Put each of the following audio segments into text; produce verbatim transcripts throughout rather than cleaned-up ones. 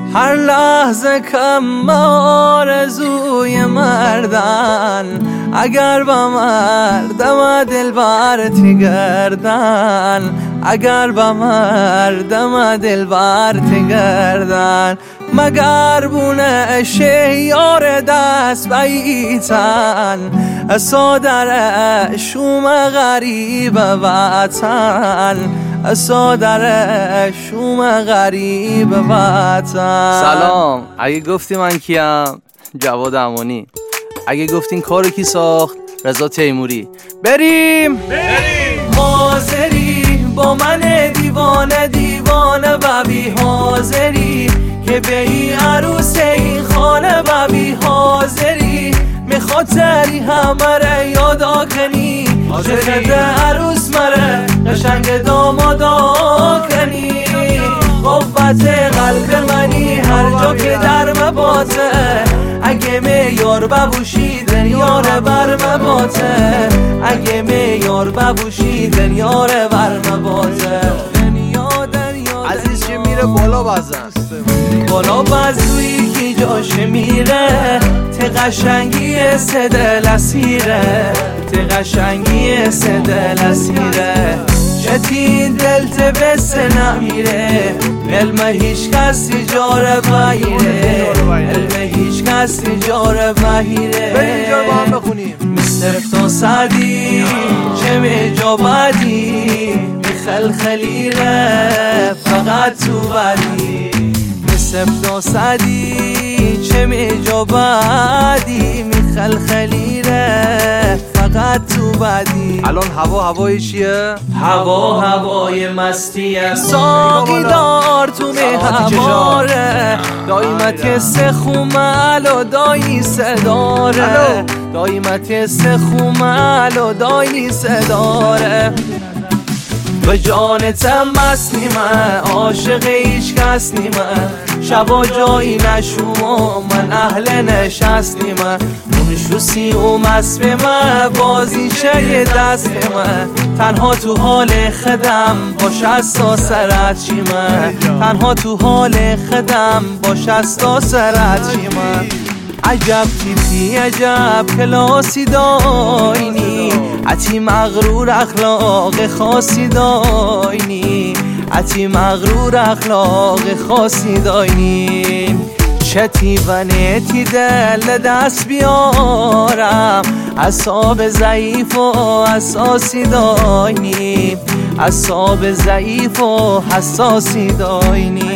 هر لحظه کم آرزوی مردن، اگر با مردم دلبر تگردن، اگر با مردم دلبر تگردن. مگر بونه شیار دست بیتن، سادر شوم غریب وطن، سادر شوم غریب وطن. سلام، اگه گفتی من کیم؟ جواد امانی. اگه گفتین کارو کی ساخت؟ رضا تیموری. بریم بریم حاضری با من دیوانه دیوانه و بی حاضری که به این عروس این خانه و بی حاضری میخواد تری همه را یادا کنی، چقدر عروس مره قشنگ دامادا کنی. قوت قلب منی هر جا که در مباته، اگه میار ببوشی دنیار بر مباته، اگه میار ببوشی دنیار بر مباته. دنیا دنیا عزیز که میره بالا بزن، بالا بزوی که جاش میره، ته قشنگی سدل اسیره، ته قشنگی سدل اسیره. چتی دلت بس نمیره، علم هیچ کسی جاره بایره، علم هیچ کسی جاره بایره. بریم اینجا با هم بخونیم. صرف تا صدی چه می جا بدی، میخل خلیره فقط تو بدی. صرف تا صدی چه می جا بدی، میخل خلیره فقط تو بدی. الان هوا هوای چیه؟ هوا هوای مستیه، ساقی دار تو می هواره، دایمت سخومل و دایی صداره، دایمت سخومل و دایی صداره. به جانتم مست نیمه، عاشق هیچ کس نیمه، شبا جایی نشوم من اهل نشست نیمه. اون شوسی و مست به من بازی چه دست من، تنها تو حال خدم باش از تا سرت چیمه، تنها تو حال خدم باش از تا سرت چیمه. عجب تیپی عجب کلاسی داینی، عتی مغرور اخلاق خاصی داینی، عتی مغرور اخلاق خاصی داینی. چتی و نتی دل دست بیارم، اصاب ضعیف و اساسی داینی، اصاب ضعیف و حساسی داینی.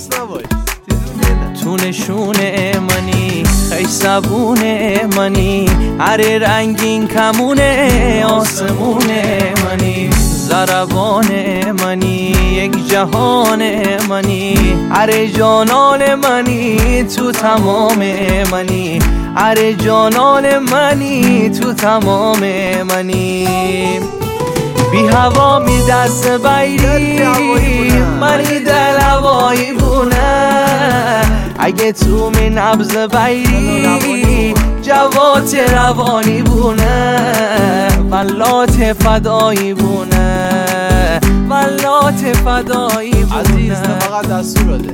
تو نشونه منی خیش زبون منی، هر رنگین کمونه آسمون منی، زربان منی یک جهان منی، هر جانان منی تو تمام منی، هر جانان منی تو تمام منی. بی هوا می دست بیری منی دل هوایی بونه، اگه تو می نبض بیری جوات روانی بونه، ولات فدایی بونه، ولات فدایی بونه. عزیز فقط دستوراده،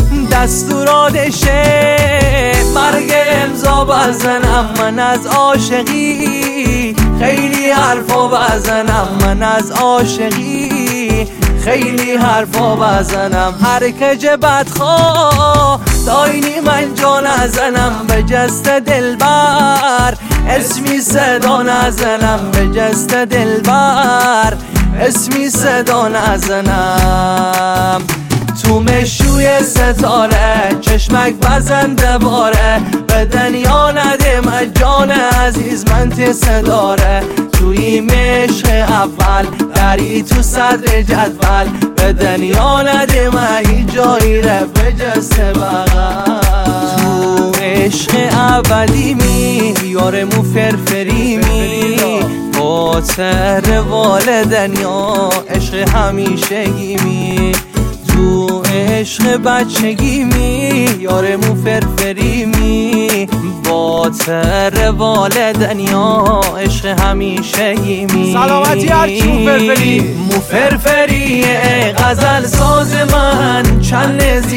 دستورادشه مرگ امضا بزنم من از عاشقی، خیلی حرفا بزنم من از عاشقی، خیلی حرفا بزنم. هر کج بدخواه داینی من جا نزنم، به جست دلبر اسمی صدا نزنم، به جست دلبر اسمی صدا نزنم. تو مشوی ستاره چشمک بزنده باره، به دنیا نده من جان عزیز من تصداره. توی مشق اول دری تو صدر جدول، به دنیا نده من هیچ جایی ره به جست بغل. تو عشق ابدی می یارمو فرفری می، خاطر والدن یا عشق همیشگی می. تو عشق بچگی می یارمو فرفری می، باطر والدن یا عشق همیشگی می. سلامتی هرچی مو فرفری مو فرفری غزل ساز من چند زیبا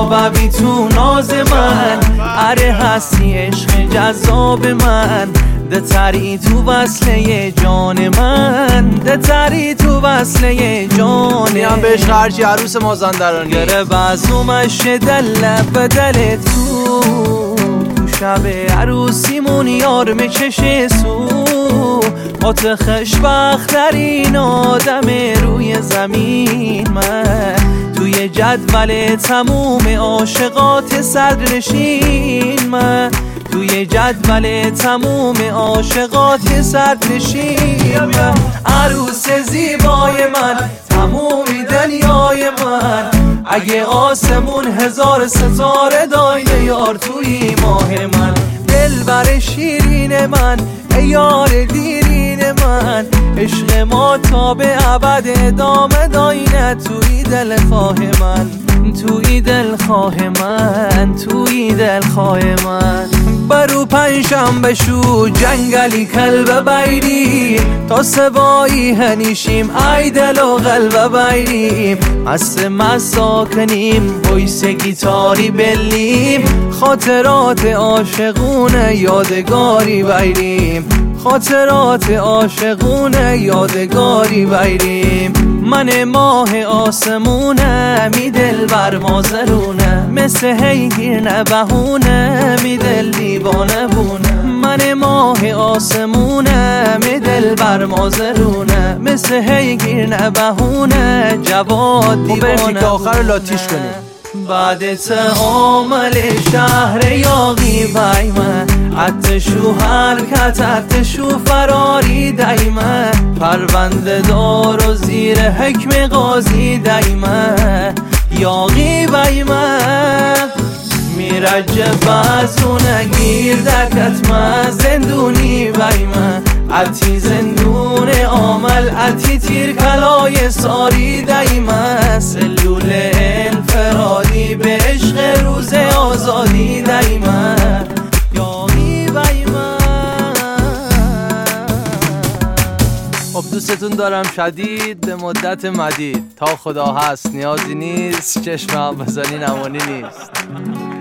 ببی تو ناز من، اره هستی عشق جذاب من، ده تری تو وصله جان من، ده تری تو وصله جان میام به عشق هرچی عروس مازندرانی گره بزومش دل به دل تو، تو شب عروسیمون یار میچشه سو، قط خوشبخت‌ترین آدم روی زمین من، توی جدول تموم عاشقات صدرنشین من، توی جدول تموم عاشقات صدرنشین من، عروس زیبای من، تمومی دنیای من، اگه آسمون هزار ستاره دایده یار توی ماه من، دلبر شیرین من، ای یار دیرین من، عشق ما تا به ابد ادامه داینه توی دلخواه من، توی دلخواه من، توی دلخواه من. برو پنجشنبه شو جنگلی کلب بیریم، تا سبایی هنیشیم ای دل و قلب بیریم، مست مساکنیم ویس گیتاری بلیم، خاطرات عاشقونه یادگاری بیریم، خاطرات عاشقونه یادگاری بیریم. من ماه آسمونه می دل بر مازرونه، مثل هیگیر نبهونه می دل دیوانه بونه، من ماه آسمونه می دل بر مازرونه، مثل هیگیر نبهونه جواد دیوانه. تا آخر لاتیش کنیم بعد تعامل شهر یاقی بیمه، عطشو حرکت عطشو فراری دیمه، پرونده دار و زیر حکم قاضی دیمه، یاقی بیمه میرجه بزونه گیر دکت من زندونی بیمه، عطی زندون عامل عطی تیر کلای ساری دیمه، سلول انفرادی به عشق روز آزادی دیمه، یاقی بیمه. خب دوستتون دارم شدید به مدت مدید، تا خدا هست نیازی نیست، چشمم بزنی نمانی نیست.